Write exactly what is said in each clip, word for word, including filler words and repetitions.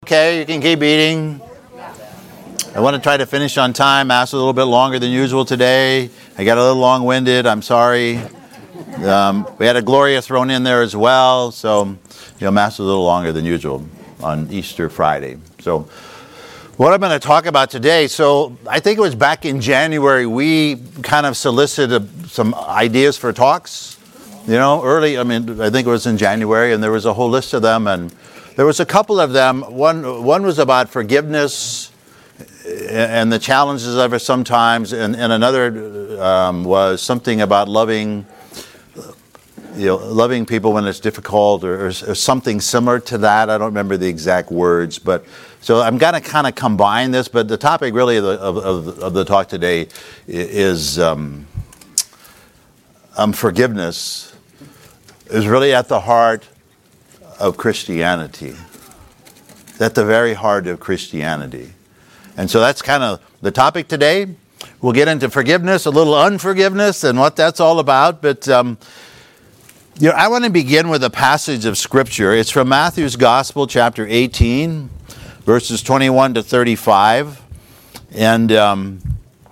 okay. You can keep eating. I want to try to finish on time. Asked a little bit longer than usual today. I got a little long-winded. I'm sorry. Um, we had a Gloria thrown in there as well. So, you know, Mass was a little longer than usual on Easter Friday. So, what I'm going to talk about today, so I think it was back in January, we kind of solicited some ideas for talks. You know, early, I mean, I think it was in January, and there was a whole list of them. And there was a couple of them. One, one was about forgiveness and the challenges of it sometimes, and, and another um, was something about loving, you know, loving people when it's difficult, or, or, or something similar to that. I don't remember the exact words, but so I'm going to kind of combine this. But the topic really of the, of, of, of the talk today is um, um, forgiveness is really at the heart of Christianity, at the very heart of Christianity. And so that's kind of the topic today. We'll get into forgiveness, a little unforgiveness, and what that's all about. But um, you know, I want to begin with a passage of Scripture. It's from Matthew's Gospel, chapter eighteen, verses twenty-one to thirty-five. And um,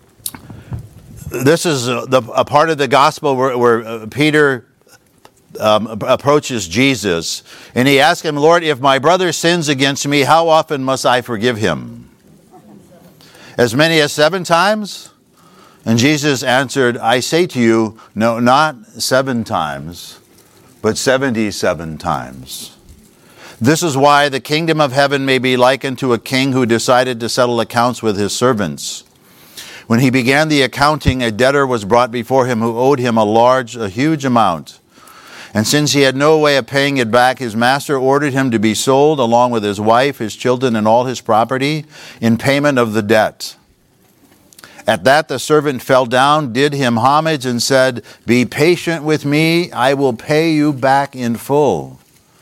this is a, the, a part of the Gospel where, where uh, Peter um, approaches Jesus. And he asks him, Lord, if my brother sins against me, how often must I forgive him? As many as seven times? And Jesus answered, I say to you, no, not seven times, but seventy-seven times. This is why the kingdom of heaven may be likened to a king who decided to settle accounts with his servants. When he began the accounting, a debtor was brought before him who owed him a large, a huge amount. And since he had no way of paying it back, his master ordered him to be sold along with his wife, his children, and all his property in payment of the debt. At that the servant fell down, did him homage, and said, Be patient with me, I will pay you back in full.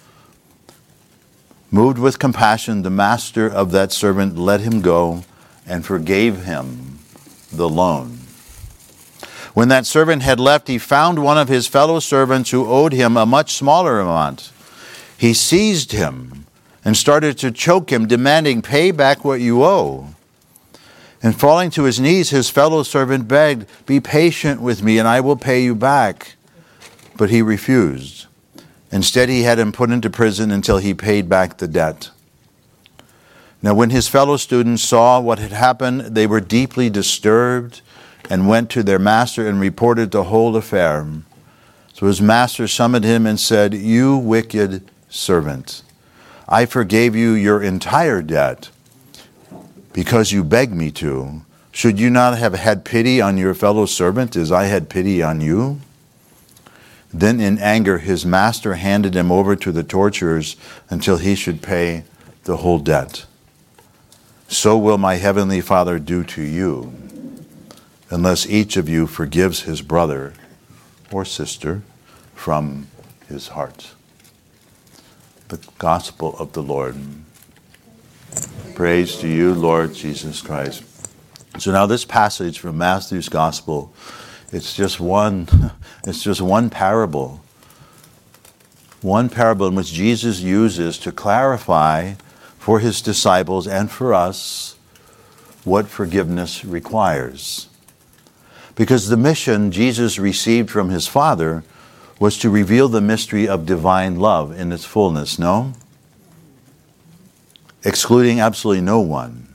Moved with compassion, the master of that servant let him go and forgave him the loan. When that servant had left, he found one of his fellow servants who owed him a much smaller amount. He seized him and started to choke him, demanding, Pay back what you owe. And falling to his knees, his fellow servant begged, Be patient with me, and I will pay you back. But he refused. Instead, he had him put into prison until he paid back the debt. Now, when his fellow students saw what had happened, they were deeply disturbed and went to their master and reported the whole affair. So his master summoned him and said, You wicked servant, I forgave you your entire debt because you begged me to. Should you not have had pity on your fellow servant as I had pity on you? Then in anger his master handed him over to the torturers until he should pay the whole debt. So will my heavenly Father do to you, unless each of you forgives his brother or sister from his heart. The Gospel of the Lord. Praise to you, Lord Jesus Christ. So now this passage from Matthew's Gospel, it's just one, it's just one parable. One parable in which Jesus uses to clarify for his disciples and for us what forgiveness requires. Because the mission Jesus received from his Father was to reveal the mystery of divine love in its fullness, no? Excluding absolutely no one.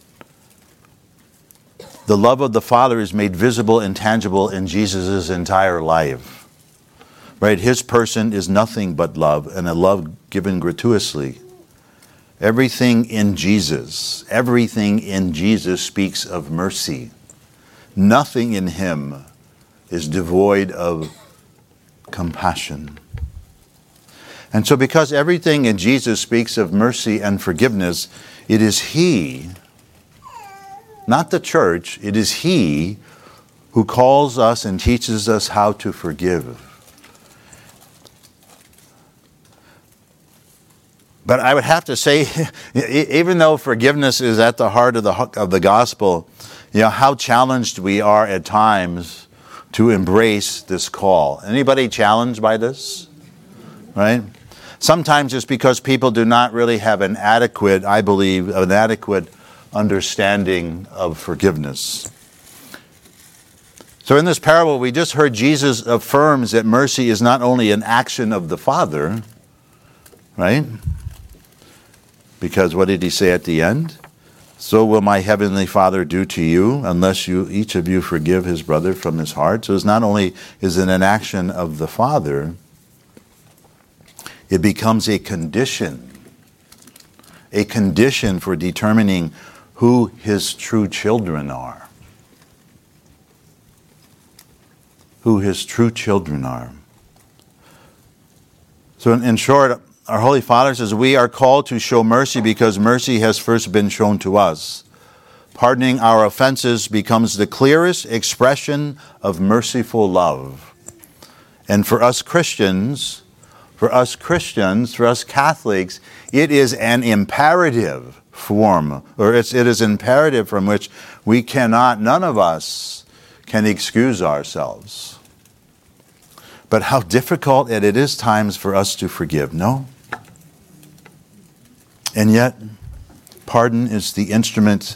The love of the Father is made visible and tangible in Jesus' entire life. Right? His person is nothing but love, and a love given gratuitously. Everything in Jesus, everything in Jesus speaks of mercy. Nothing in him is devoid of compassion. And so because everything in Jesus speaks of mercy and forgiveness, it is he, not the church, it is he who calls us and teaches us how to forgive. But I would have to say, even though forgiveness is at the heart of the of the gospel, you know, how challenged we are at times to embrace this call. Anybody challenged by this? Right? Sometimes it's because people do not really have an adequate, I believe, an adequate understanding of forgiveness. So in this parable, we just heard Jesus affirms that mercy is not only an action of the Father, right? Because what did he say at the end? So will my heavenly Father do to you, unless you each of you forgive his brother from his heart. So it's not only is it an action of the Father, it becomes a condition, a condition for determining who his true children are. Who his true children are. So in, in short, our Holy Father says we are called to show mercy because mercy has first been shown to us. Pardoning our offenses becomes the clearest expression of merciful love. And for us Christians, for us Christians, for us Catholics, it is an imperative form, or it's, it is imperative from which we cannot, none of us can excuse ourselves. But how difficult it is times for us to forgive, no? And yet, pardon is the instrument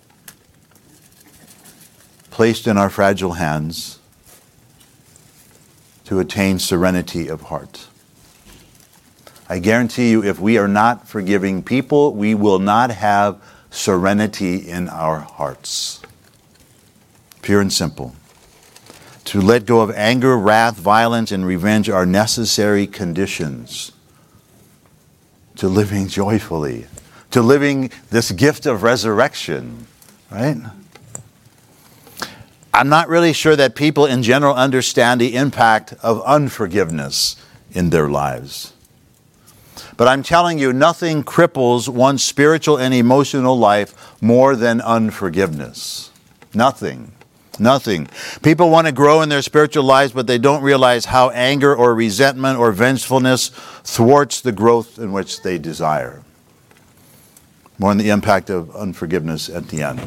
placed in our fragile hands to attain serenity of heart. I guarantee you, if we are not forgiving people, we will not have serenity in our hearts. Pure and simple. To let go of anger, wrath, violence, and revenge are necessary conditions to living joyfully, to living this gift of resurrection, right? I'm not really sure that people in general understand the impact of unforgiveness in their lives. But I'm telling you, nothing cripples one's spiritual and emotional life more than unforgiveness. Nothing. Nothing. People want to grow in their spiritual lives, but they don't realize how anger or resentment or vengefulness thwarts the growth in which they desire. More on the impact of unforgiveness at the end.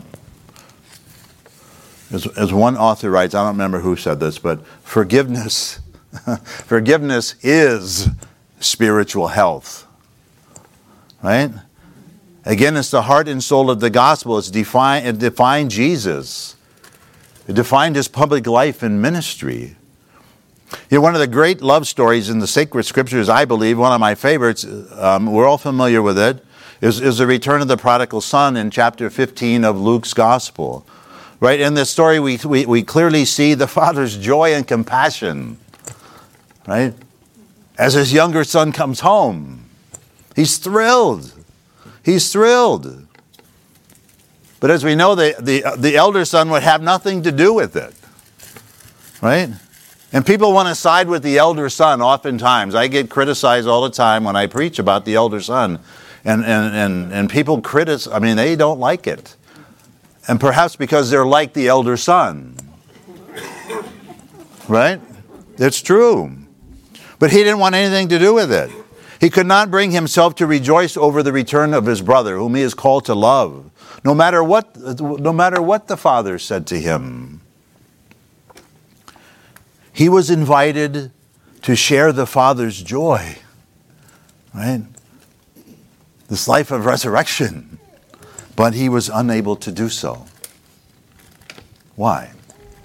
As, as one author writes, I don't remember who said this, but forgiveness, forgiveness is spiritual health. Right? Again, it's the heart and soul of the gospel. It's define, it defined Jesus. It defined his public life and ministry. You know, one of the great love stories in the sacred scriptures, I believe, one of my favorites, um, we're all familiar with it, is, is the return of the prodigal son in chapter fifteen of Luke's gospel. Right? In this story, we, we, we clearly see the father's joy and compassion. Right? As his younger son comes home. He's thrilled. He's thrilled. But as we know, the, the, the elder son would have nothing to do with it. Right? And people want to side with the elder son oftentimes. I get criticized all the time when I preach about the elder son. And, and, and, and people criticize, I mean, they don't like it. And perhaps because they're like the elder son. Right? It's true. But he didn't want anything to do with it. He could not bring himself to rejoice over the return of his brother, whom he is called to love. No matter what, no matter what the father said to him. He was invited to share the Father's joy. Right? This life of resurrection. But he was unable to do so. Why?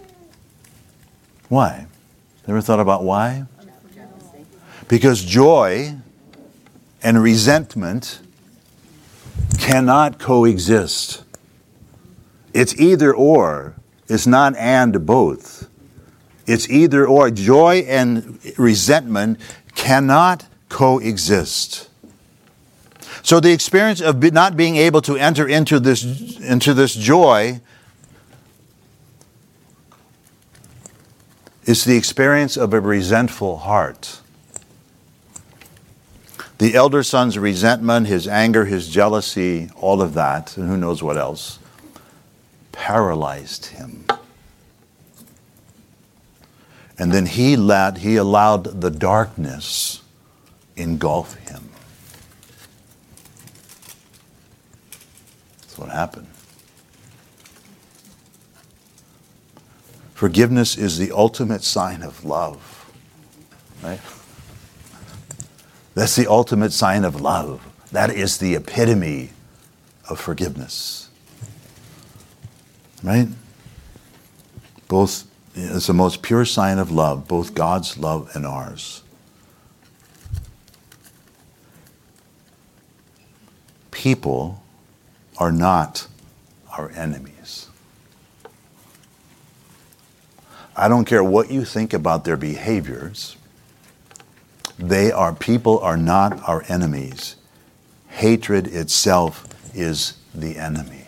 Why? Ever thought about why? Because joy and resentment cannot coexist. It's either or. It's not and both. It's either or. Joy and resentment cannot coexist. So the experience of not being able to enter into this, into this joy is the experience of a resentful heart. The elder son's resentment, his anger, his jealousy, all of that, and who knows what else, paralyzed him. And then he let, he allowed the darkness engulf him. That's what happened. Forgiveness is the ultimate sign of love. Right? That's the ultimate sign of love. That is the epitome of forgiveness. Right? Both, it's the most pure sign of love, both God's love and ours. People are not our enemies. I don't care what you think about their behaviors. They are, people are not our enemies. Hatred itself is the enemy.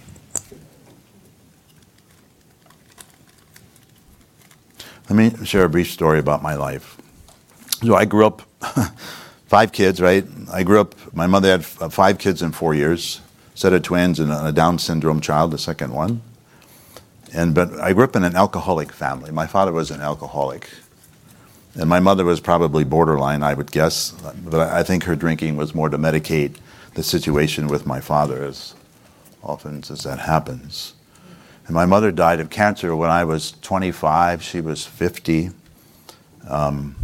Let me share a brief story about my life. So I grew up, five kids, right? I grew up, my mother had five kids in four years, a set of twins and a Down syndrome child, the second one. And but I grew up in an alcoholic family. My father was an alcoholic. And my mother was probably borderline, I would guess. But I think her drinking was more to medicate the situation with my father, as often as that happens. And my mother died of cancer when I was twenty-five. She was fifty. Um,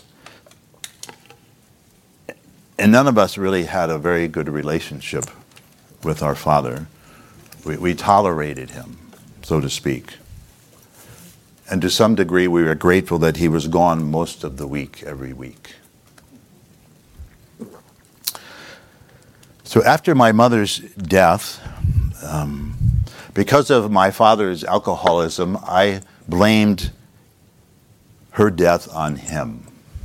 and none of us really had a very good relationship with our father. We, we tolerated him, so to speak. And to some degree, we were grateful that he was gone most of the week, every week. So after my mother's death, um, because of my father's alcoholism, I blamed her death on him.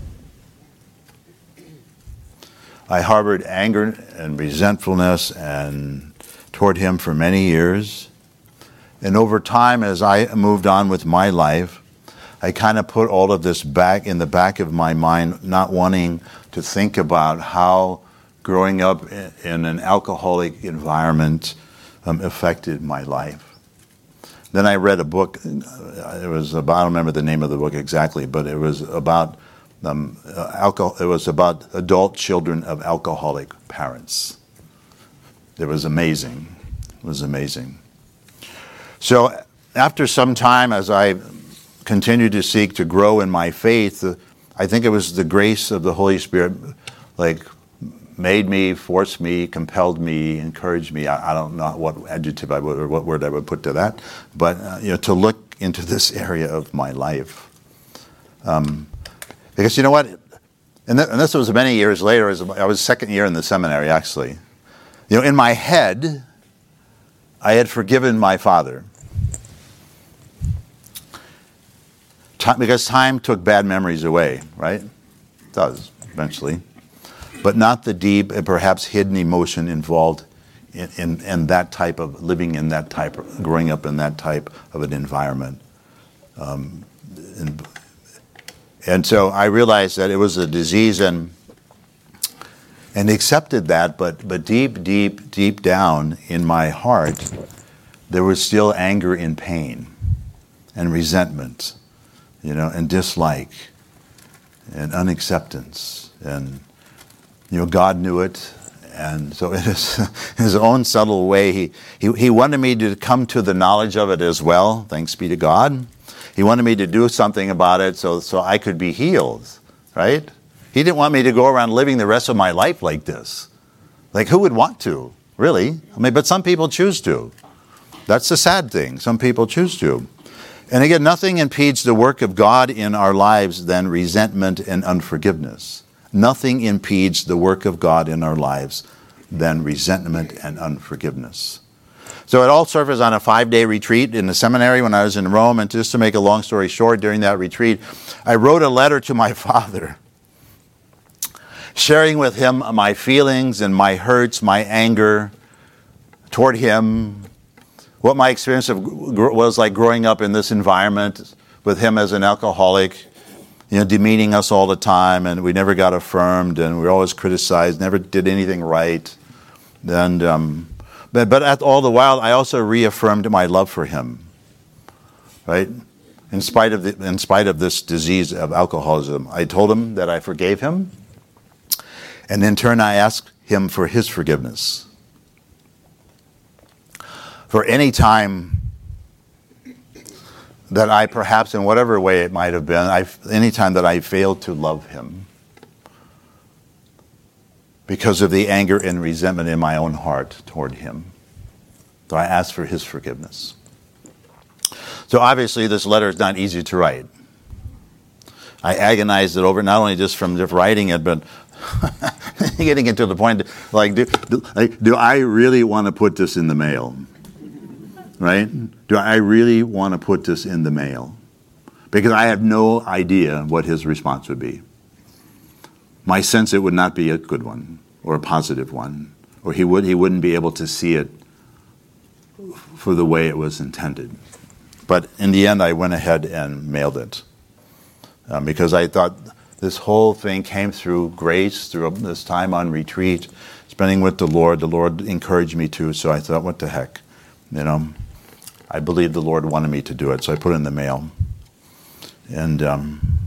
I harbored anger and resentfulness and toward him for many years. And over time, as I moved on with my life, I kind of put all of this back in the back of my mind, not wanting to think about how growing up in an alcoholic environment um, affected my life. Then I read a book. It was about, I don't remember the name of the book exactly, but it was about um, alcohol. It was about adult children of alcoholic parents. It was amazing. It was amazing. So after some time, as I continued to seek to grow in my faith, uh, I think it was the grace of the Holy Spirit, like, made me, forced me, compelled me, encouraged me. I, I don't know what adjective I would, or what word I would put to that, but uh, you know, to look into this area of my life. Um, because you know what, and, th- and this was many years later. As I was second year in the seminary, actually. You know, in my head, I had forgiven my father. Time, because time took bad memories away, right? It does, eventually. But not the deep and perhaps hidden emotion involved in, in, in that type of, living in that type, of, growing up in that type of an environment. Um, and, and so I realized that it was a disease and and accepted that, but but deep, deep, deep down in my heart, there was still anger and pain and resentment, you know, and dislike and unacceptance. And, you know, God knew it. And so in his, his own subtle way, he, he, he wanted me to come to the knowledge of it as well, thanks be to God. He wanted me to do something about it so, so I could be healed, right? He didn't want me to go around living the rest of my life like this. Like, who would want to, really? I mean, but some people choose to. That's the sad thing. Some people choose to. And again, nothing impedes the work of God in our lives than resentment and unforgiveness. Nothing impedes the work of God in our lives than resentment and unforgiveness. So it all surfaced on a five-day retreat in the seminary when I was in Rome. And just to make a long story short, during that retreat, I wrote a letter to my father, sharing with him my feelings and my hurts, my anger toward him, what my experience of was like growing up in this environment with him as an alcoholic, you know, demeaning us all the time, and we never got affirmed, and we were always criticized, never did anything right. And um, but but at all the while, I also reaffirmed my love for him, right? In spite of the in spite of this disease of alcoholism, I told him that I forgave him. And in turn, I asked him for his forgiveness. For any time that I perhaps, in whatever way it might have been, I, any time that I failed to love him. because of the anger and resentment in my own heart toward him. So I asked for his forgiveness. So obviously this letter is not easy to write. I agonized it over, not only just from just writing it, but getting it to the point, like, do, do, like, do I really want to put this in the mail? Right? Do I really want to put this in the mail? Because I have no idea what his response would be. My sense it would not be a good one or a positive one, or he would he wouldn't be able to see it for the way it was intended. But in the end, I went ahead and mailed it um, because I thought this whole thing came through grace, through this time on retreat, spending with the Lord. The Lord encouraged me to, so I thought, what the heck, you know? I believed the Lord wanted me to do it, so I put it in the mail. And um,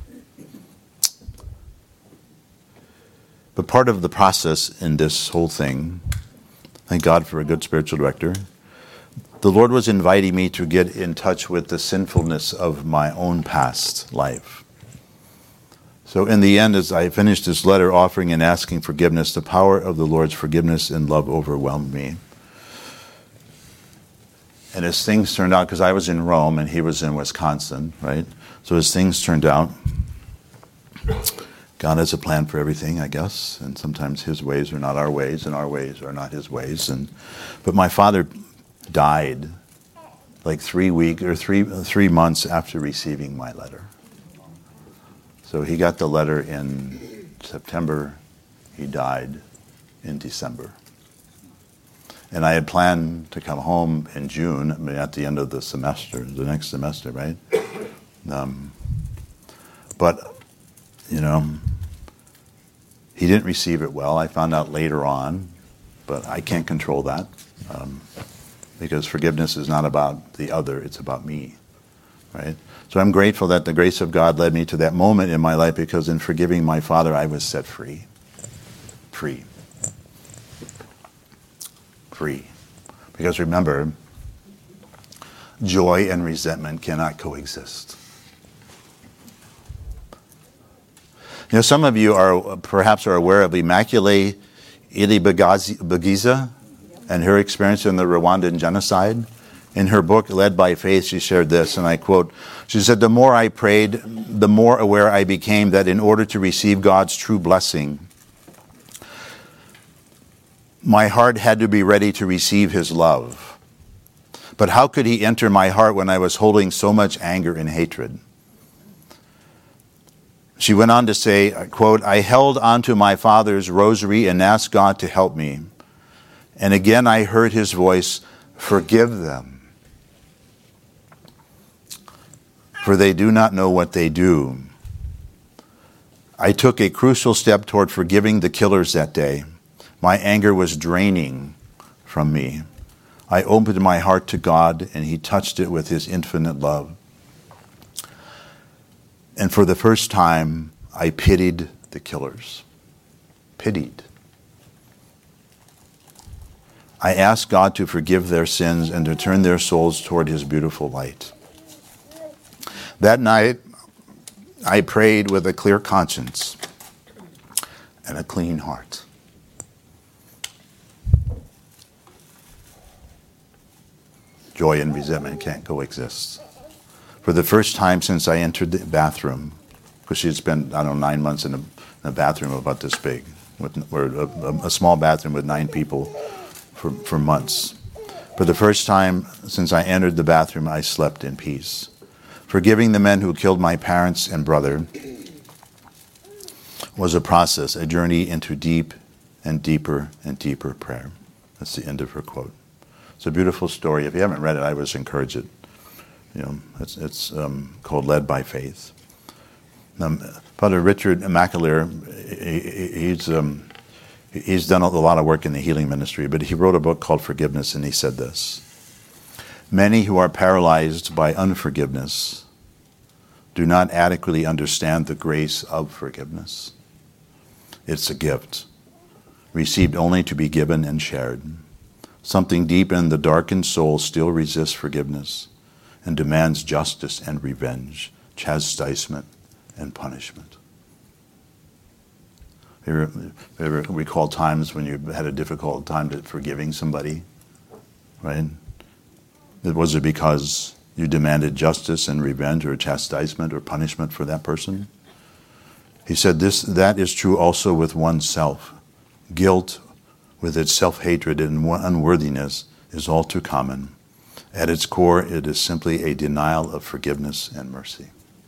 but part of the process in this whole thing, thank God for a good spiritual director, the Lord was inviting me to get in touch with the sinfulness of my own past life. So in the end, as I finished this letter offering and asking forgiveness, the power of the Lord's forgiveness and love overwhelmed me. And as things turned out, because I was in Rome and he was in Wisconsin, right? So as things turned out, God has a plan for everything, I guess. And sometimes his ways are not our ways, and our ways are not his ways. And but my father died like three weeks or three three months after receiving my letter. So he got the letter in September. He died in December. And I had planned to come home in June, I mean, at the end of the semester, the next semester, right? Um, but, you know, he didn't receive it well. I found out later on, but I can't control that um, because forgiveness is not about the other, it's about me, right? So I'm grateful that the grace of God led me to that moment in my life, because in forgiving my father, I was set free. Free. Free. Because remember, joy and resentment cannot coexist. You know, some of you are perhaps are aware of Immaculée Ilibagiza and her experience in the Rwandan genocide. In her book, Led by Faith, she shared this, and I quote, she said, "The more I prayed, the more aware I became that in order to receive God's true blessing, my heart had to be ready to receive his love. But how could he enter my heart when I was holding so much anger and hatred?" She went on to say, quote, "I held onto my father's rosary and asked God to help me. And again I heard his voice, 'Forgive them, for they do not know what they do.' I took a crucial step toward forgiving the killers that day. My anger was draining from me. I opened my heart to God, and he touched it with his infinite love. And for the first time, I pitied the killers. Pitied. I asked God to forgive their sins and to turn their souls toward his beautiful light. That night, I prayed with a clear conscience and a clean heart. Joy and resentment can't coexist. For the first time since I entered the bathroom, because she had spent, I don't know, nine months in a, in a bathroom about this big, with, or a, a small bathroom with nine people for, for months. For the first time since I entered the bathroom, I slept in peace. Forgiving the men who killed my parents and brother was a process, a journey into deep and deeper and deeper prayer. That's the end of her quote. It's a beautiful story. If you haven't read it, I would encourage it. You know, it's it's um, called Led by Faith. Um, Father Richard McAleer, he, he's um, he's done a lot of work in the healing ministry, but he wrote a book called Forgiveness, and he said this: "Many who are paralyzed by unforgiveness do not adequately understand the grace of forgiveness. It's a gift, received only to be given and shared. Something deep in the darkened soul still resists forgiveness and demands justice and revenge, chastisement and punishment." You ever recall times when you had a difficult time to forgiving somebody, right? Was it because you demanded justice and revenge or chastisement or punishment for that person? He said this, that is true also with oneself. Guilt with its self-hatred and unworthiness is all too common. At its core, it is simply a denial of forgiveness and mercy.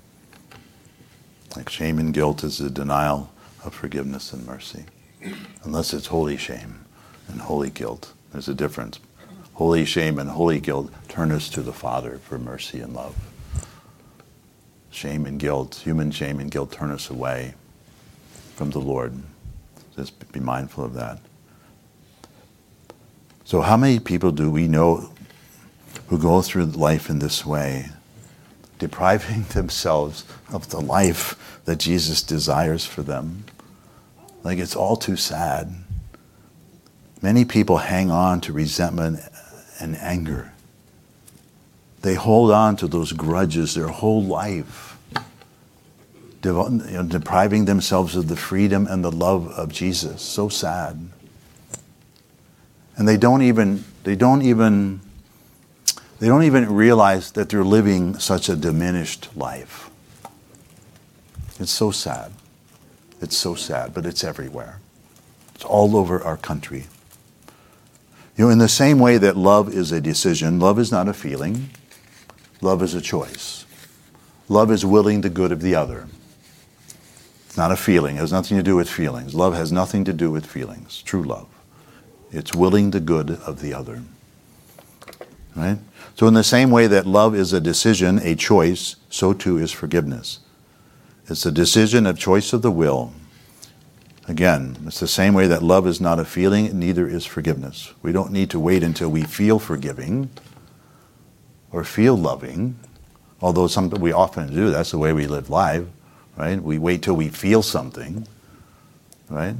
Like shame and guilt is a denial of forgiveness and mercy. Unless it's holy shame and holy guilt. There's a difference. Holy shame and holy guilt turn us to the Father for mercy and love. Shame and guilt, human shame and guilt turn us away from the Lord. Just be mindful of that. So how many people do we know who go through life in this way, depriving themselves of the life that Jesus desires for them? Like, it's all too sad. Many people hang on to resentment and anger. They hold on to those grudges their whole life, devo- you know, depriving themselves of the freedom and the love of Jesus. So sad. And they don't even, they don't even, they don't even realize that they're living such a diminished life. It's so sad. It's so sad, but it's everywhere. It's all over our country. You know, in the same way that love is a decision, love is not a feeling. Love is a choice. Love is willing the good of the other. It's not a feeling. It has nothing to do with feelings. Love has nothing to do with feelings. True love. It's willing the good of the other. Right? So in the same way that love is a decision, a choice, so too is forgiveness. It's a decision, a choice of the will. Again, it's the same way that love is not a feeling, neither is forgiveness. We don't need to wait until we feel forgiving or feel loving, although something we often do. That's the way we live life, right? We wait till we feel something, right?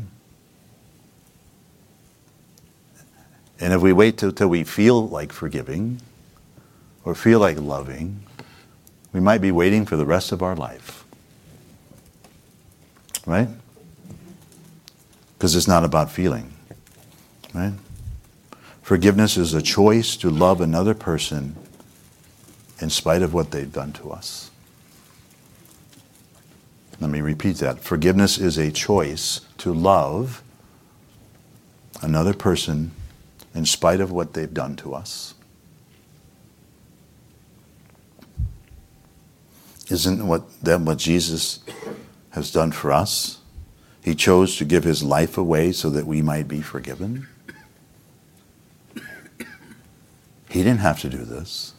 And if we wait till, till we feel like forgiving or feel like loving, we might be waiting for the rest of our life. Right? Because it's not about feeling. Right? Forgiveness is a choice to love another person in spite of what they've done to us. Let me repeat that. Forgiveness is a choice to love another person in spite of what they've done to us. Isn't what that what Jesus has done for us? He chose to give his life away so that we might be forgiven. He didn't have to do this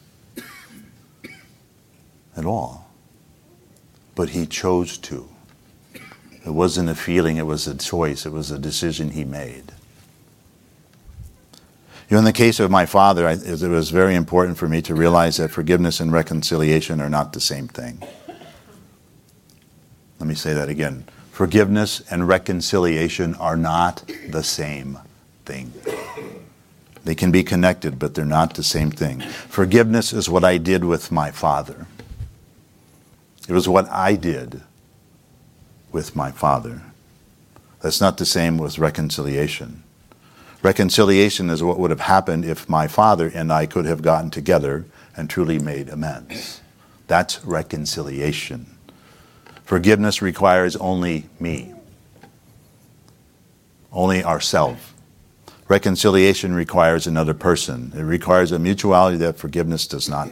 at all. But he chose to. It wasn't a feeling, it was a choice, it was a decision he made. You know, in the case of my father, I, it was very important for me to realize that forgiveness and reconciliation are not the same thing. Let me say that again. Forgiveness and reconciliation are not the same thing. They can be connected, but they're not the same thing. Forgiveness is what I did with my father. It was what I did with my father. That's not the same with reconciliation. Reconciliation is what would have happened if my father and I could have gotten together and truly made amends. That's reconciliation. Forgiveness requires only me, only ourselves. Reconciliation requires another person. It requires a mutuality that forgiveness does not.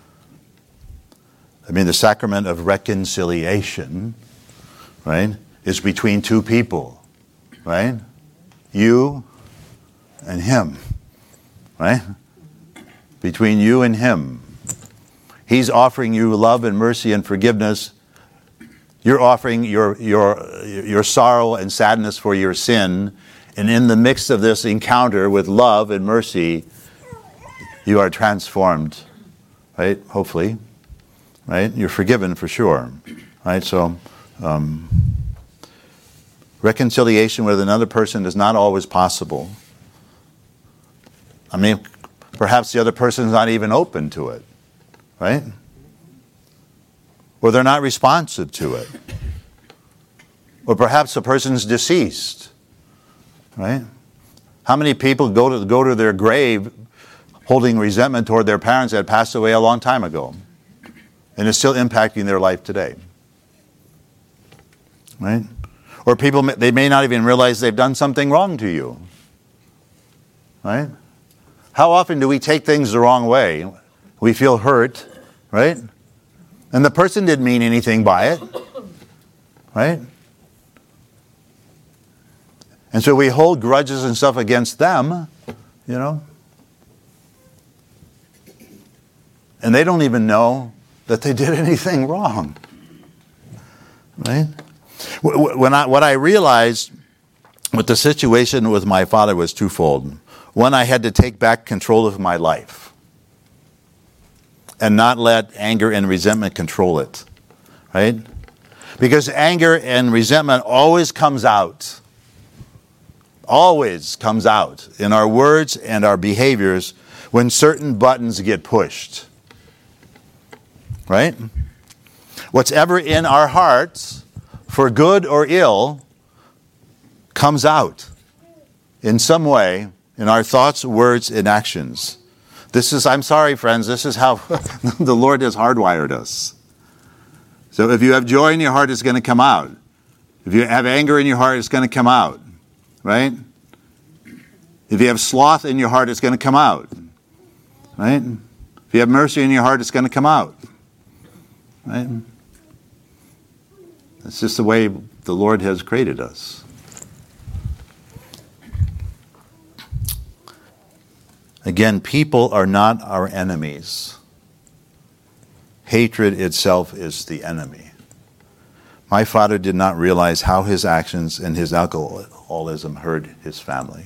I mean, the sacrament of reconciliation, right, is between two people, right? You and him, right? Between you and him. He's offering you love and mercy and forgiveness. You're offering your your your sorrow and sadness for your sin, and in the mix of this encounter with love and mercy, you are transformed, right? Hopefully, right? You're forgiven for sure, right? So, um, reconciliation with another person is not always possible. I mean, perhaps the other person is not even open to it, right? Or they're not responsive to it. Or perhaps the person's deceased, right? How many people go to go to their grave holding resentment toward their parents that passed away a long time ago, and it's still impacting their life today, right? Or people, they may not even realize they've done something wrong to you, right? How often do we take things the wrong way? We feel hurt, right? And the person didn't mean anything by it, right? And so we hold grudges and stuff against them, you know. And they don't even know that they did anything wrong, right? When I, what I realized with the situation with my father was twofold. One, I had to take back control of my life and not let anger and resentment control it, right? Because anger and resentment always comes out. Always comes out in our words and our behaviors when certain buttons get pushed. Right? What's ever in our hearts, for good or ill, comes out in some way in our thoughts, words, and actions. This is, I'm sorry, friends, this is how the Lord has hardwired us. So if you have joy in your heart, it's going to come out. If you have anger in your heart, it's going to come out. Right? If you have sloth in your heart, it's going to come out. Right? If you have mercy in your heart, it's going to come out. Right? That's just the way the Lord has created us. Again, people are not our enemies. Hatred itself is the enemy. My father did not realize how his actions and his alcoholism hurt his family.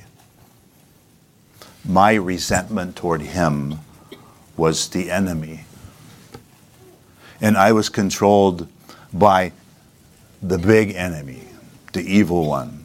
My resentment toward him was the enemy. And I was controlled by the big enemy, the evil one.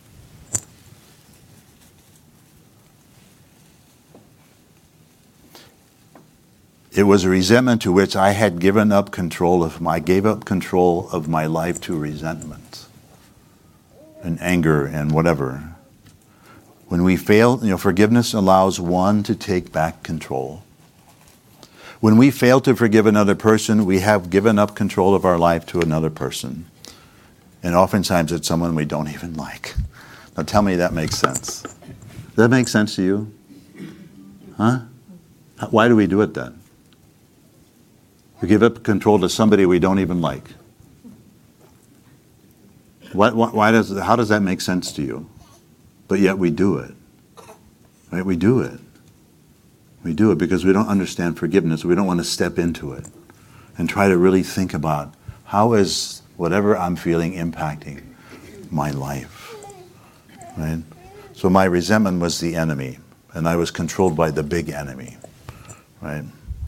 It was a resentment to which I had given up control of my, gave up control of my life to resentment and anger and whatever. When we fail, you know, forgiveness allows one to take back control. When we fail to forgive another person, we have given up control of our life to another person. And oftentimes it's someone we don't even like. Now tell me that makes sense. Does that make sense to you? Huh? Why do we do it then? We give up control to somebody we don't even like. Why, why, why does, how does that make sense to you? But yet we do it. Right? We do it. We do it because we don't understand forgiveness. We don't want to step into it and try to really think about how is whatever I'm feeling impacting my life. Right? So my resentment was the enemy, and I was controlled by the big enemy. Right?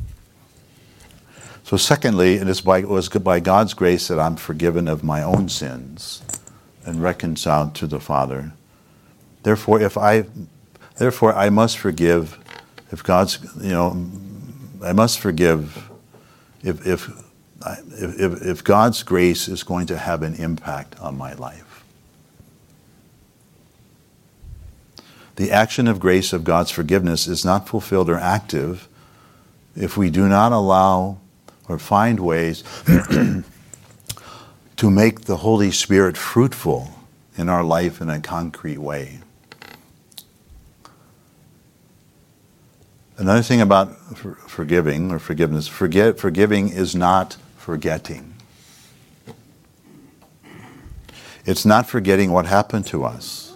So secondly, it is by, it was by God's grace that I'm forgiven of my own sins and reconciled to the Father. Therefore, if I, therefore I must forgive. If God's, you know, I must forgive. If if if if God's grace is going to have an impact on my life. The action of grace of God's forgiveness is not fulfilled or active if we do not allow or find ways to make the Holy Spirit fruitful in our life in a concrete way. Another thing about for, forgiving or forgiveness, forget, forgiving is not forgetting. It's not forgetting what happened to us.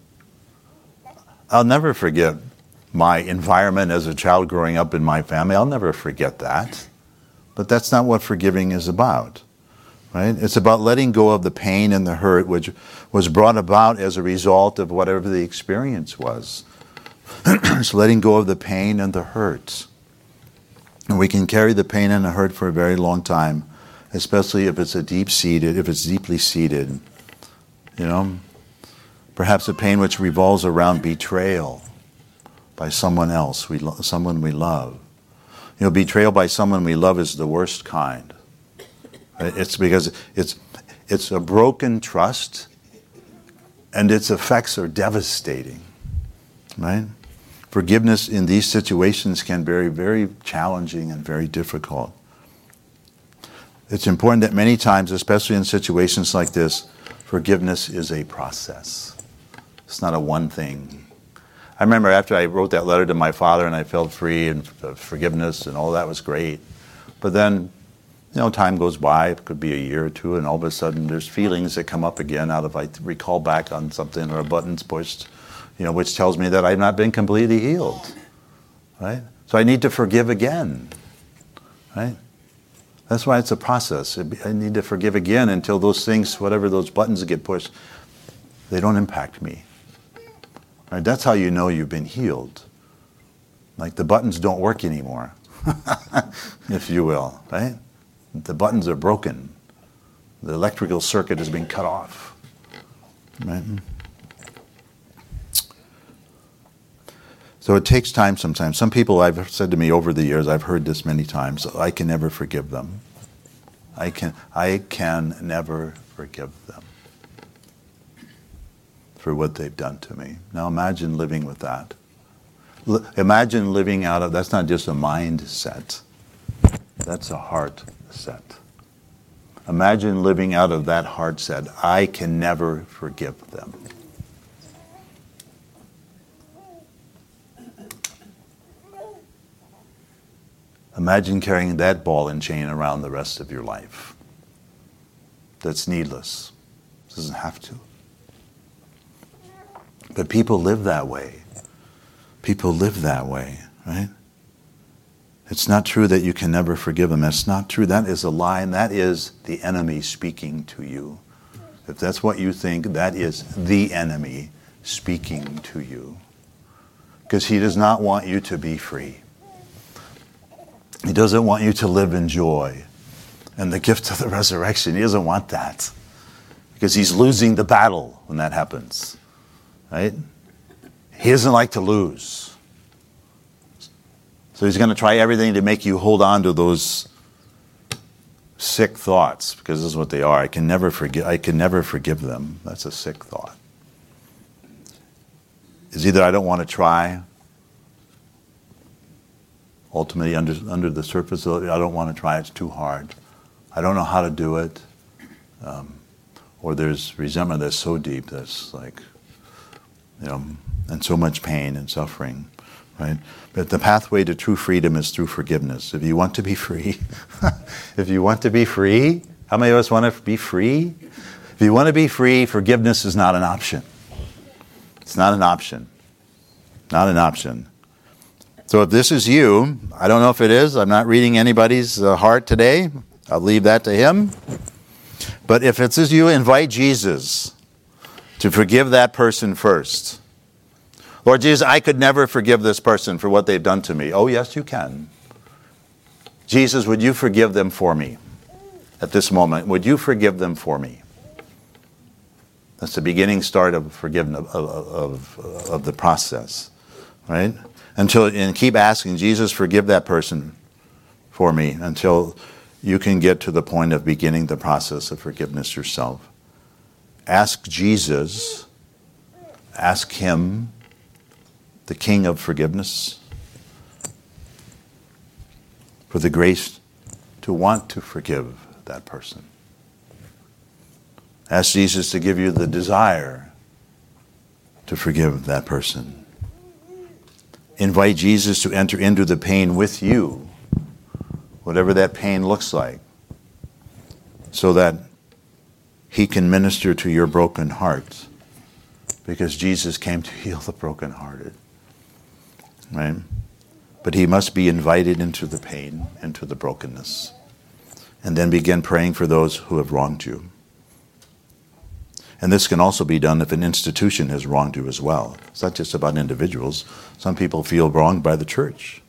I'll never forget my environment as a child growing up in my family. I'll never forget that. But that's not what forgiving is about. Right? It's about letting go of the pain and the hurt which was brought about as a result of whatever the experience was. It's letting go of the pain and the hurt. And we can carry the pain and the hurt for a very long time, especially if it's a deep-seated, if it's deeply seated. You know, perhaps a pain which revolves around betrayal by someone else, we lo- someone we love. You know, betrayal by someone we love is the worst kind. It's because it's It's a broken trust, and its effects are devastating, right? Forgiveness in these situations can be very, very challenging and very difficult. It's important that many times, especially in situations like this, forgiveness is a process. It's not a one thing. I remember after I wrote that letter to my father and I felt free and forgiveness and all that was great. But then, you know, time goes by, it could be a year or two, and all of a sudden there's feelings that come up again out of, I recall back on something or a button's pushed, you know, which tells me that I've not been completely healed, right? So I need to forgive again, right? That's why it's a process. I need to forgive again until those things, whatever those buttons get pushed, they don't impact me. Right? That's how you know you've been healed. Like the buttons don't work anymore, if you will, right? The buttons are broken. The electrical circuit has been cut off, right? So it takes time sometimes. Some people I've said to me over the years, I've heard this many times, I can never forgive them. I can, I can never forgive them for what they've done to me. Now imagine living with that. L- imagine living out of, that's not just a mindset, that's a heart set. Imagine living out of that heart set, I can never forgive them. Imagine carrying that ball and chain around the rest of your life. That's needless. It doesn't have to. But people live that way. People live that way, right? It's not true that you can never forgive them. That's not true. That is a lie, and that is the enemy speaking to you. If that's what you think, that is the enemy speaking to you. Because he does not want you to be free. He doesn't want you to live in joy and the gift of the resurrection. He doesn't want that. Because he's losing the battle when that happens. Right? He doesn't like to lose. So he's going to try everything to make you hold on to those sick thoughts, because this is what they are. I can never forgive I can never forgive them. That's a sick thought. It's either I don't want to try. Ultimately, under under the surface, I don't want to try. It's too hard. I don't know how to do it. Um, or there's resentment that's so deep that's like, you know, and so much pain and suffering, right? But the pathway to true freedom is through forgiveness. If you want to be free, if you want to be free, how many of us want to be free? If you want to be free, forgiveness is not an option. It's not an option. Not an option. So if this is you, I don't know if it is. I'm not reading anybody's uh, heart today. I'll leave that to him. But if it's is you, invite Jesus to forgive that person first. Lord Jesus, I could never forgive this person for what they've done to me. Oh, yes, you can. Jesus, would you forgive them for me at this moment? Would you forgive them for me? That's the beginning start of forgiveness of, of, of, of the process, right? Until and keep asking, Jesus, forgive that person for me, until you can get to the point of beginning the process of forgiveness yourself. Ask Jesus, ask him, the King of forgiveness, for the grace to want to forgive that person. Ask Jesus to give you the desire to forgive that person. Invite Jesus to enter into the pain with you, whatever that pain looks like, so that he can minister to your broken heart, because Jesus came to heal the brokenhearted, right? But he must be invited into the pain, into the brokenness, and then begin praying for those who have wronged you. And this can also be done if an institution has wronged you as well. It's not just about individuals. Some people feel wronged by the church,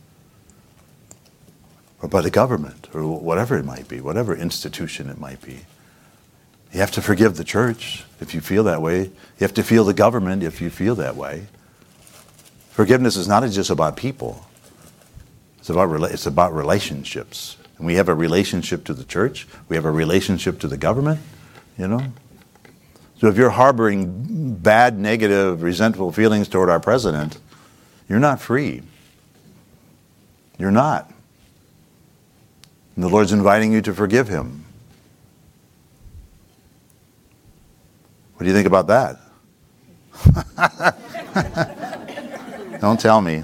or by the government, or whatever it might be, whatever institution it might be. You have to forgive the church if you feel that way. You have to feel the government if you feel that way. Forgiveness is not just about people. It's about it's about relationships. And we have a relationship to the church. We have a relationship to the government. you know? So if you're harboring bad, negative, resentful feelings toward our president, you're not free. You're not. And the Lord's inviting you to forgive him. What do you think about that? Don't tell me.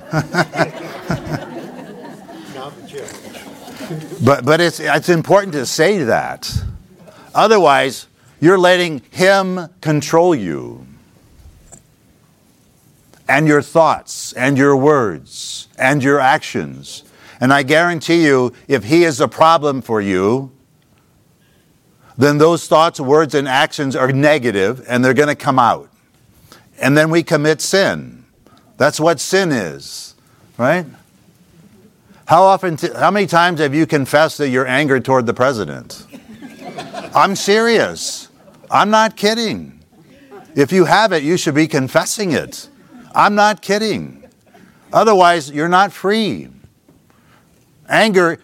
but but it's it's important to say that. Otherwise, you're letting him control you. And your thoughts, and your words, and your actions. And I guarantee you, if he is a problem for you, then those thoughts, words, and actions are negative, and they're going to come out. And then we commit sin. That's what sin is, right? How often, t- how many times have you confessed that you're angered toward the president? I'm serious. I'm not kidding. If you have it, you should be confessing it. I'm not kidding. Otherwise, you're not free. Anger,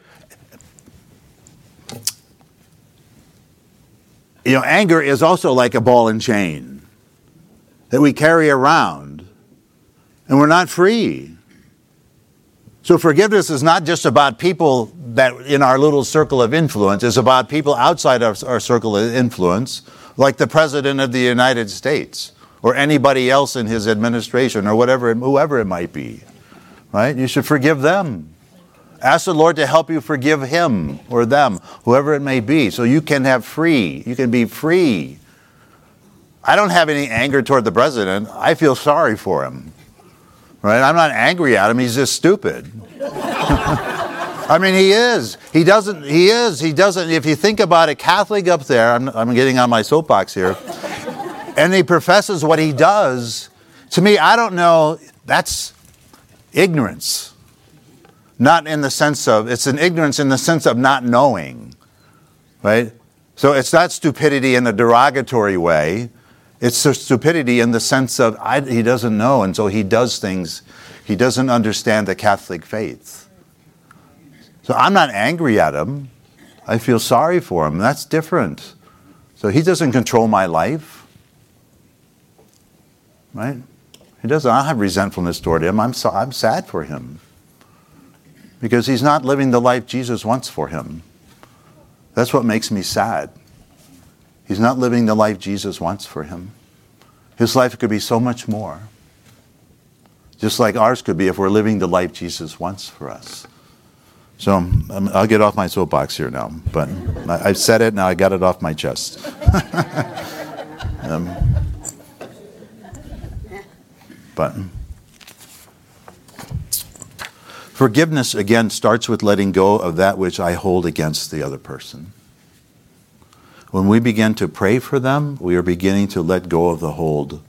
you know, anger is also like a ball and chain that we carry around, and we're not free. So forgiveness is not just about people that in our little circle of influence. It's about people outside our, our circle of influence, like the President of the United States, or anybody else in his administration, or whatever, whoever it might be. Right? You should forgive them. Ask the Lord to help you forgive him or them, whoever it may be, so you can have free. You can be free. I don't have any anger toward the president. I feel sorry for him. Right? I'm not angry at him. He's just stupid. I mean, he is. He doesn't, he is. He doesn't, if you think about it, Catholic up there, I'm, I'm getting on my soapbox here, and he professes what he does. To me, I don't know, that's ignorance. Not in the sense of, it's an ignorance in the sense of not knowing, right? So it's not stupidity in a derogatory way. It's stupidity in the sense of I, he doesn't know, and so he does things. He doesn't understand the Catholic faith. So I'm not angry at him. I feel sorry for him. That's different. So he doesn't control my life, right? He doesn't. I don't have resentfulness toward him. I'm so, I'm sad for him. Because he's not living the life Jesus wants for him. That's what makes me sad. He's not living the life Jesus wants for him. His life could be so much more. Just like ours could be if we're living the life Jesus wants for us. So um, I'll get off my soapbox here now. But I, I've said it, now I got it off my chest. um, but... Forgiveness, again, starts with letting go of that which I hold against the other person. When we begin to pray for them, we are beginning to let go of the hold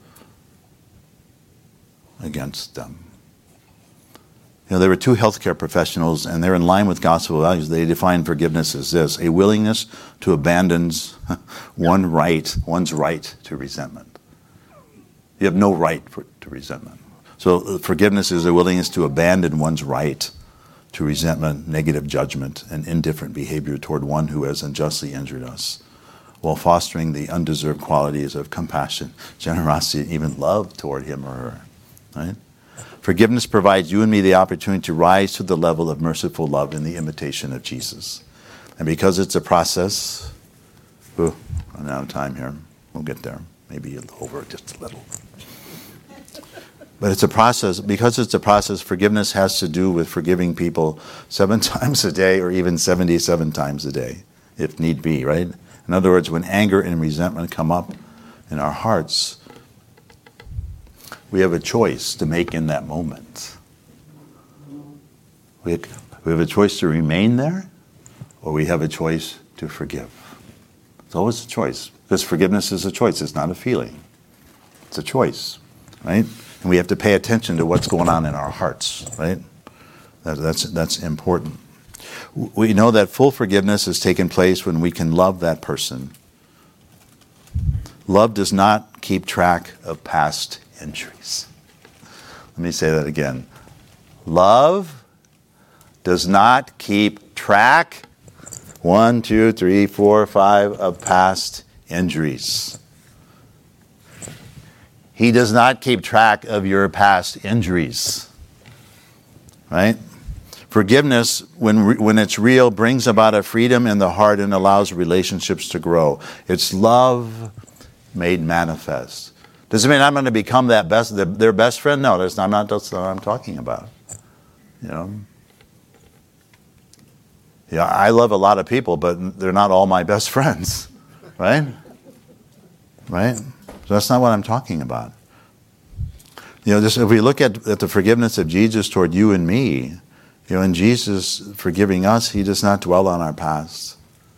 against them. You know, there were two healthcare professionals, and they're in line with gospel values. They define forgiveness as this: a willingness to abandon one right, one's right to resentment. You have no right for, to resentment. So forgiveness is a willingness to abandon one's right to resentment, negative judgment, and indifferent behavior toward one who has unjustly injured us, while fostering the undeserved qualities of compassion, generosity, and even love toward him or her. Right? Forgiveness provides you and me the opportunity to rise to the level of merciful love in the imitation of Jesus. And because it's a process, ooh, I'm out of time here. We'll get there. Maybe over just a little. But it's a process. Because it's a process, forgiveness has to do with forgiving people seven times a day or even seventy-seven times a day, if need be, right? In other words, when anger and resentment come up in our hearts, we have a choice to make in that moment. We we have a choice to remain there, or we have a choice to forgive. It's always a choice, because forgiveness is a choice. It's not a feeling. It's a choice, right? And we have to pay attention to what's going on in our hearts, right? That, that's, that's important. We know that full forgiveness has taken place when we can love that person. Love does not keep track of past injuries. Let me say that again. Love does not keep track, one, two, three, four, five, of past injuries. He does not keep track of your past injuries. Right? Forgiveness, when when it's real, brings about a freedom in the heart and allows relationships to grow. It's love made manifest. Does it mean I'm going to become that best, their best friend? No, that's not, not that's not what I'm talking about. You know. Yeah, I love a lot of people, but they're not all my best friends, right? Right? So that's not what I'm talking about. You know, just if we look at, at the forgiveness of Jesus toward you and me, you know, in Jesus forgiving us, he does not dwell on our past.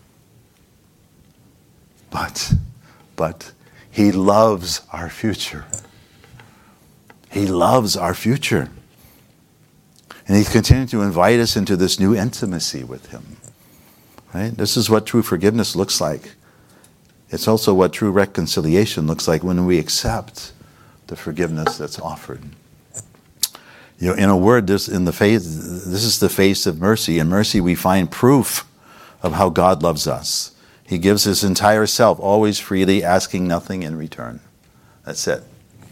But, but he loves our future. He loves our future. And he's continuing to invite us into this new intimacy with him. Right? This is what true forgiveness looks like. It's also what true reconciliation looks like when we accept the forgiveness that's offered. You know, in a word, this in the face, this is the face of mercy. In mercy, we find proof of how God loves us. He gives his entire self, always freely, asking nothing in return. That's it.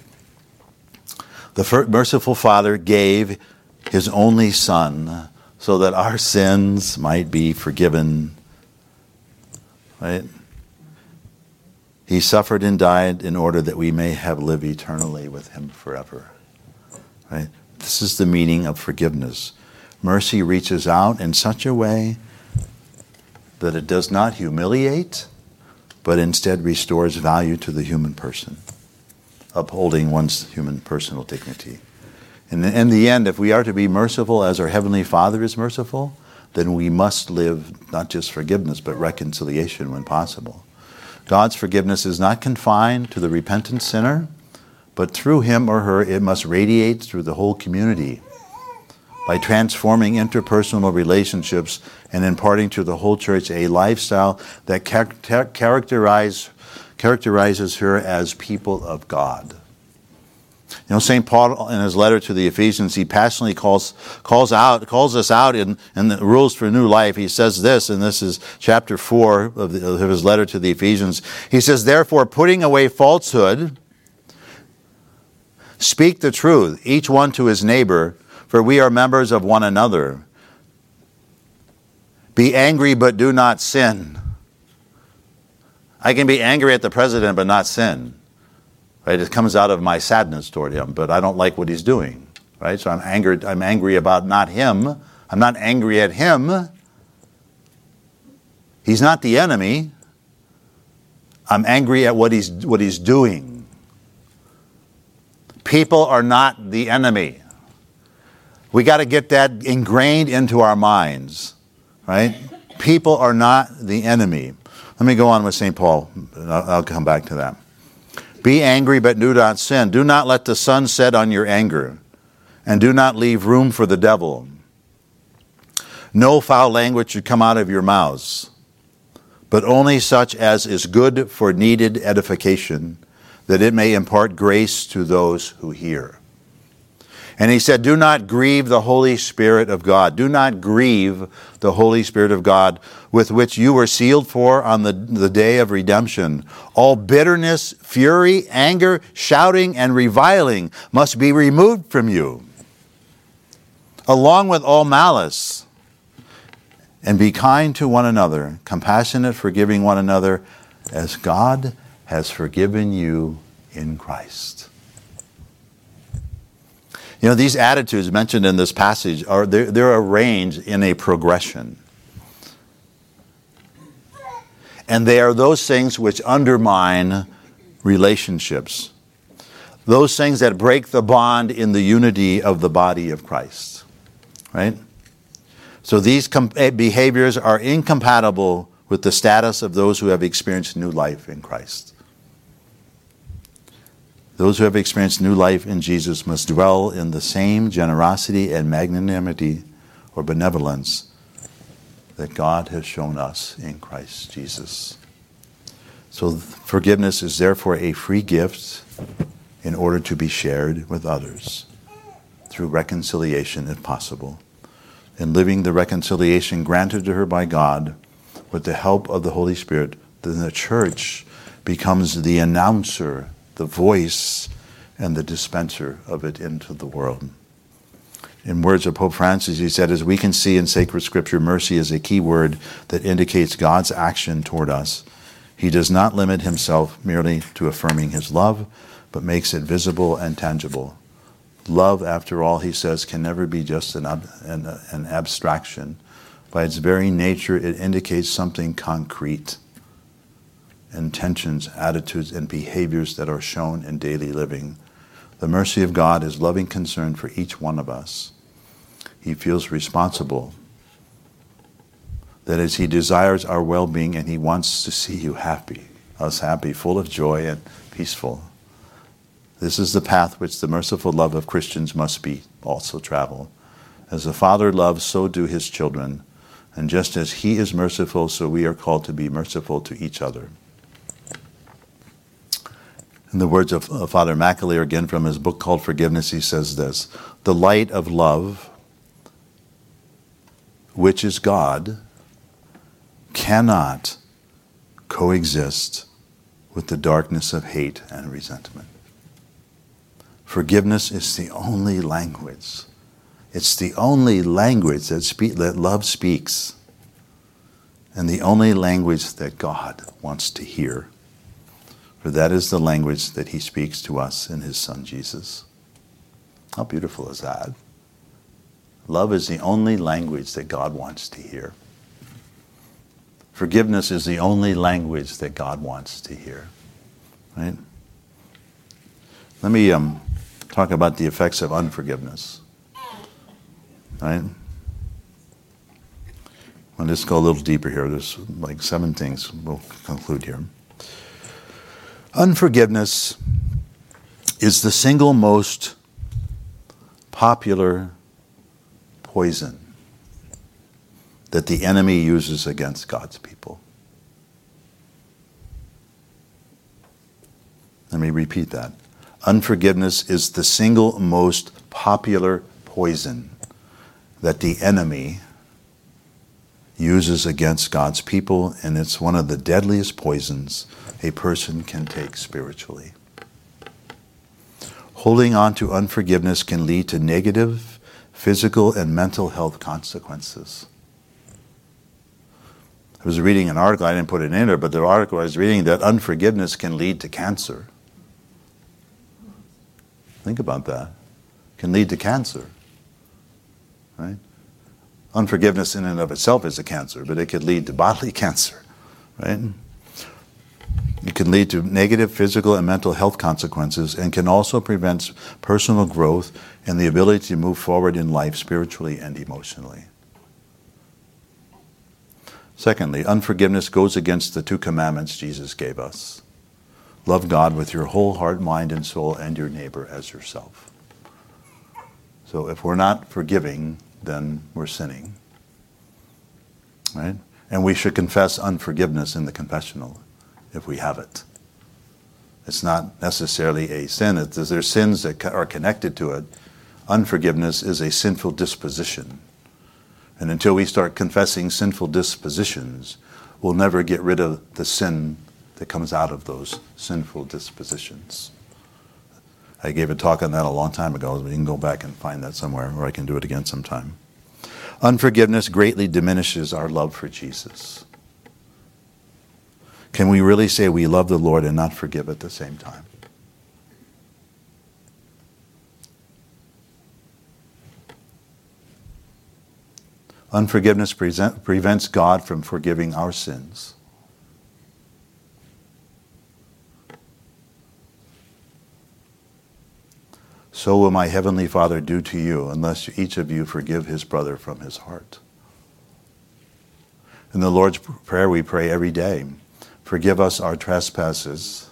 The merciful Father gave his only Son so that our sins might be forgiven. Right? He suffered and died in order that we may have lived eternally with him forever. Right? This is the meaning of forgiveness. Mercy reaches out in such a way that it does not humiliate, but instead restores value to the human person, upholding one's human personal dignity. And in the end, if we are to be merciful as our Heavenly Father is merciful, then we must live not just forgiveness, but reconciliation when possible. God's forgiveness is not confined to the repentant sinner, but through him or her, it must radiate through the whole community by transforming interpersonal relationships and imparting to the whole church a lifestyle that char- char- characterize, characterizes her as people of God. You know, Saint Paul, in his letter to the Ephesians, he passionately calls calls out calls us out in, in the rules for new life. He says this, and this is chapter four of, the, of his letter to the Ephesians. He says, "Therefore, putting away falsehood, speak the truth, each one to his neighbor, for we are members of one another. Be angry, but do not sin." I can be angry at the president, but not sin. Right? It comes out of my sadness toward him, but I don't like what he's doing. Right? So I'm angered. I'm angry about not him. I'm not angry at him. He's not the enemy. I'm angry at what he's what he's doing. People are not the enemy. We got to get that ingrained into our minds. Right? People are not the enemy. Let me go on with Saint Paul. I'll, I'll come back to that. Be angry, but do not sin. Do not let the sun set on your anger, and do not leave room for the devil. No foul language should come out of your mouths, but only such as is good for needed edification, that it may impart grace to those who hear. And he said, do not grieve the Holy Spirit of God. Do not grieve the Holy Spirit of God, with which you were sealed for on the, the day of redemption. All bitterness, fury, anger, shouting, and reviling must be removed from you, along with all malice. And be kind to one another, compassionate, forgiving one another, as God has forgiven you in Christ. You know, these attitudes mentioned in this passage, are they're, they're arranged in a progression. And they are those things which undermine relationships. Those things that break the bond in the unity of the body of Christ. Right? So these com- behaviors are incompatible with the status of those who have experienced new life in Christ. Those who have experienced new life in Jesus must dwell in the same generosity and magnanimity or benevolence that God has shown us in Christ Jesus. So forgiveness is therefore a free gift in order to be shared with others through reconciliation if possible. And living the reconciliation granted to her by God with the help of the Holy Spirit, then the church becomes the announcer, the voice, and the dispenser of it into the world. In words of Pope Francis, he said, as we can see in sacred scripture, mercy is a key word that indicates God's action toward us. He does not limit himself merely to affirming his love, but makes it visible and tangible. Love, after all, he says, can never be just an, an, an abstraction. By its very nature, it indicates something concrete. Intentions, attitudes, and behaviors that are shown in daily living. The mercy of God is loving concern for each one of us. He feels responsible. That is, he desires our well-being and he wants to see you happy, us happy, full of joy and peaceful. This is the path which the merciful love of Christians must be also travel. As the Father loves, so do his children. And just as he is merciful, so we are called to be merciful to each other. In the words of Father McAleer, again from his book called Forgiveness, he says this: the light of love, which is God, cannot coexist with the darkness of hate and resentment. Forgiveness is the only language. It's the only language that, spe- that love speaks, and the only language that God wants to hear. For that is the language that he speaks to us in his Son Jesus. How beautiful is that? Love is the only language that God wants to hear. Forgiveness is the only language that God wants to hear. Right? Let me um, talk about the effects of unforgiveness. Right? I'll just go a little deeper here. There's like seven things. We'll conclude here. Unforgiveness is the single most popular poison that the enemy uses against God's people. Let me repeat that. Unforgiveness is the single most popular poison that the enemy uses against God's people, and it's one of the deadliest poisons a person can take spiritually. Holding on to unforgiveness can lead to negative physical and mental health consequences. I was reading an article, I didn't put it in there, but the article I was reading that unforgiveness can lead to cancer. Think about that. It can lead to cancer. Right? Unforgiveness in and of itself is a cancer, but it could lead to bodily cancer. Right? It can lead to negative physical and mental health consequences and can also prevent personal growth and the ability to move forward in life spiritually and emotionally. Secondly, unforgiveness goes against the two commandments Jesus gave us. Love God with your whole heart, mind, and soul, and your neighbor as yourself. So if we're not forgiving, then we're sinning. Right? And we should confess unforgiveness in the confessional if we have it. It's not necessarily a sin. It's, there's sins that are connected to it. Unforgiveness is a sinful disposition. And until we start confessing sinful dispositions, we'll never get rid of the sin that comes out of those sinful dispositions. I gave a talk on that a long time ago. You can go back and find that somewhere, or I can do it again sometime. Unforgiveness greatly diminishes our love for Jesus. Can we really say we love the Lord and not forgive at the same time? Unforgiveness present, prevents God from forgiving our sins. So will my heavenly Father do to you unless each of you forgive his brother from his heart. In the Lord's Prayer we pray every day, forgive us our trespasses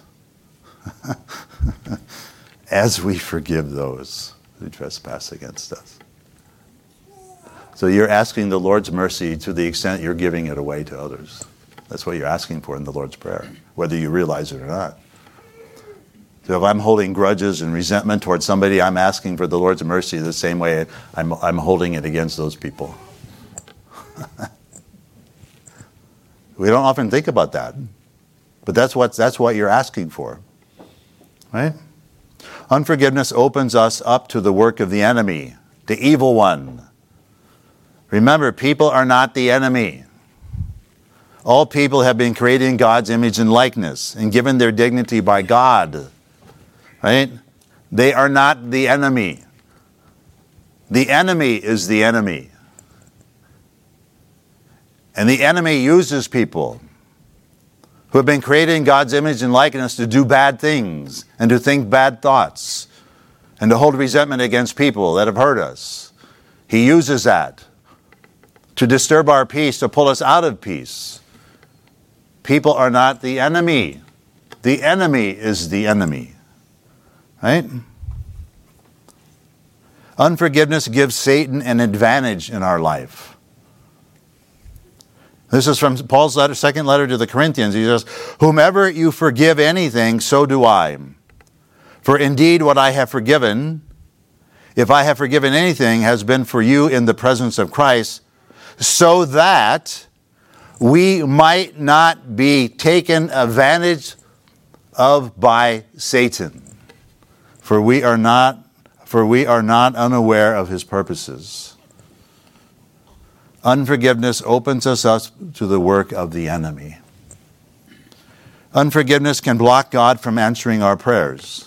as we forgive those who trespass against us. So you're asking the Lord's mercy to the extent you're giving it away to others. That's what you're asking for in the Lord's Prayer, whether you realize it or not. So if I'm holding grudges and resentment towards somebody, I'm asking for the Lord's mercy the same way I'm, I'm holding it against those people. We don't often think about that. But that's what, that's what you're asking for. Right? Unforgiveness opens us up to the work of the enemy, the evil one. Remember, people are not the enemy. All people have been created in God's image and likeness and given their dignity by God. Right? They are not the enemy. The enemy is the enemy. And the enemy uses people who have been created in God's image and likeness to do bad things and to think bad thoughts and to hold resentment against people that have hurt us. He uses that to disturb our peace, to pull us out of peace. People are not the enemy. The enemy is the enemy. Right? Unforgiveness gives Satan an advantage in our life. This is from Paul's letter, second letter to the Corinthians. He says, whomever you forgive anything, so do I. For indeed what I have forgiven, if I have forgiven anything, has been for you in the presence of Christ, so that we might not be taken advantage of by Satan. For we are not, for we are not unaware of his purposes. Unforgiveness opens us up to the work of the enemy. Unforgiveness can block God from answering our prayers,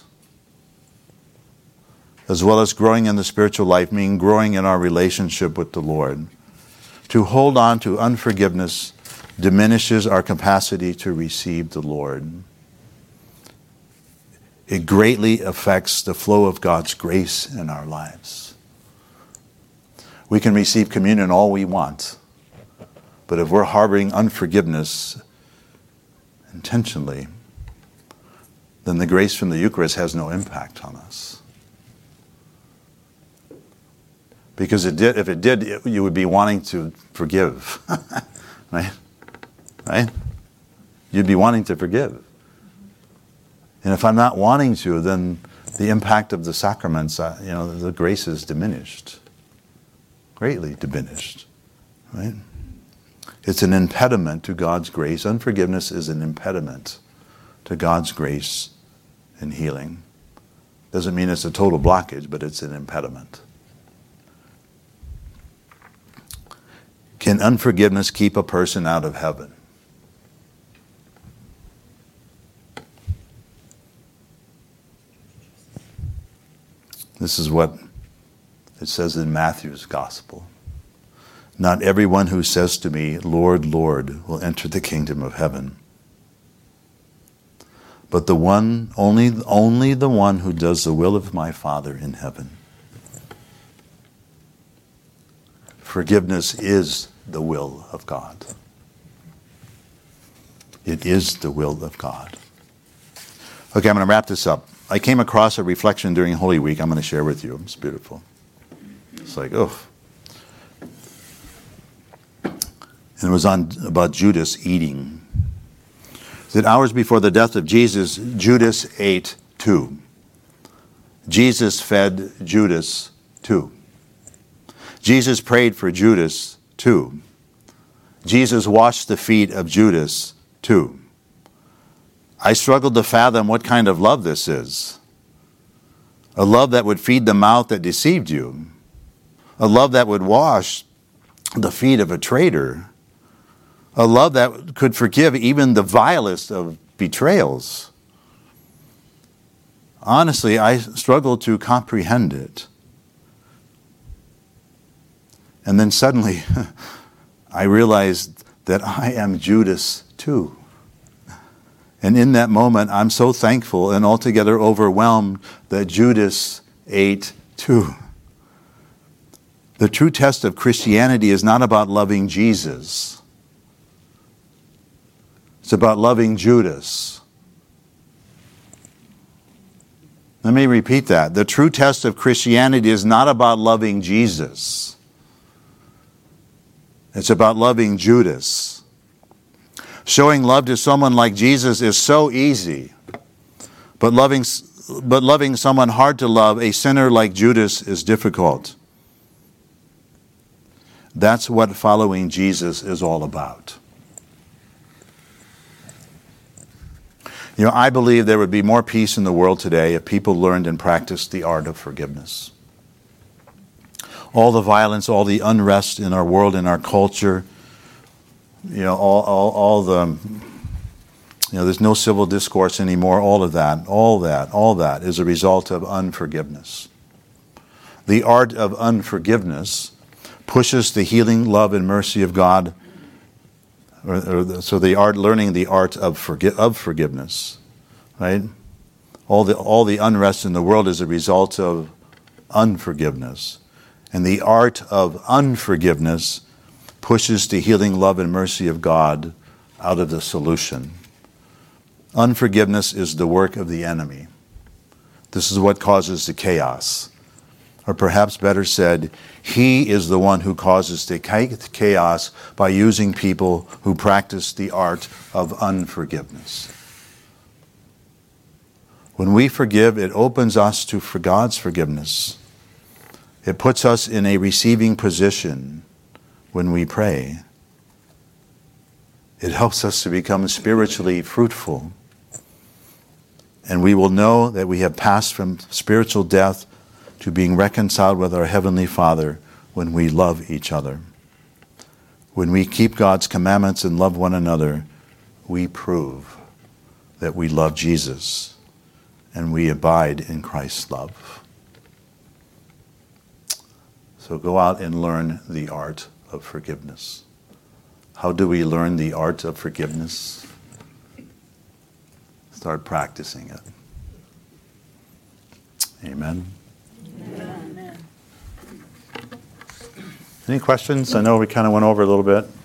as well as growing in the spiritual life, meaning growing in our relationship with the Lord. To hold on to unforgiveness diminishes our capacity to receive the Lord. It greatly affects the flow of God's grace in our lives. We can receive communion all we want, but if we're harboring unforgiveness intentionally, then the grace from the Eucharist has no impact on us. Because it did, if it did, it, you would be wanting to forgive. Right? Right? You'd be wanting to forgive. And if I'm not wanting to, then the impact of the sacraments, uh, you know, the grace is diminished. Greatly diminished. Right? It's an impediment to God's grace. Unforgiveness is an impediment to God's grace and healing. Doesn't mean it's a total blockage, but it's an impediment. Can unforgiveness keep a person out of heaven? This is what it says in Matthew's Gospel. Not everyone who says to me, Lord, Lord, will enter the kingdom of heaven, but the one, only, only the one who does the will of my Father in heaven. Forgiveness is the will of God. It is the will of God. Okay, I'm going to wrap this up. I came across a reflection during Holy Week I'm going to share with you. It's beautiful. It's like, oh. And it was on about Judas eating. That hours before the death of Jesus, Judas ate too. Jesus fed Judas too. Jesus prayed for Judas too. Jesus washed the feet of Judas too. I struggled to fathom what kind of love this is. A love that would feed the mouth that deceived you. A love that would wash the feet of a traitor. A love that could forgive even the vilest of betrayals. Honestly, I struggled to comprehend it. And then suddenly, I realized that I am Judas too. And in that moment, I'm so thankful and altogether overwhelmed that Judas ate too. The true test of Christianity is not about loving Jesus. It's about loving Judas. Let me repeat that. The true test of Christianity is not about loving Jesus. It's about loving Judas. Showing love to someone like Jesus is so easy. But loving, but loving someone hard to love, a sinner like Judas, is difficult. That's what following Jesus is all about. You know, I believe there would be more peace in the world today if people learned and practiced the art of forgiveness. All the violence, all the unrest in our world, in our culture, you know, all, all, all the, you know, there's no civil discourse anymore, all of that, all that, all that is a result of unforgiveness. The art of unforgiveness pushes the healing, love, and mercy of God. Or, or, so the art, learning the art of forgi- of forgiveness, right? All the all the unrest in the world is a result of unforgiveness, and the art of unforgiveness pushes the healing, love, and mercy of God out of the solution. Unforgiveness is the work of the enemy. This is what causes the chaos. Or perhaps better said, he is the one who causes the chaos by using people who practice the art of unforgiveness. When we forgive, it opens us to for God's forgiveness. It puts us in a receiving position when we pray. It helps us to become spiritually fruitful. And we will know that we have passed from spiritual death to being reconciled with our Heavenly Father when we love each other. When we keep God's commandments and love one another, we prove that we love Jesus and we abide in Christ's love. So go out and learn the art of forgiveness. How do we learn the art of forgiveness? Start practicing it. Amen. Amen. Any questions? I know we kind of went over a little bit.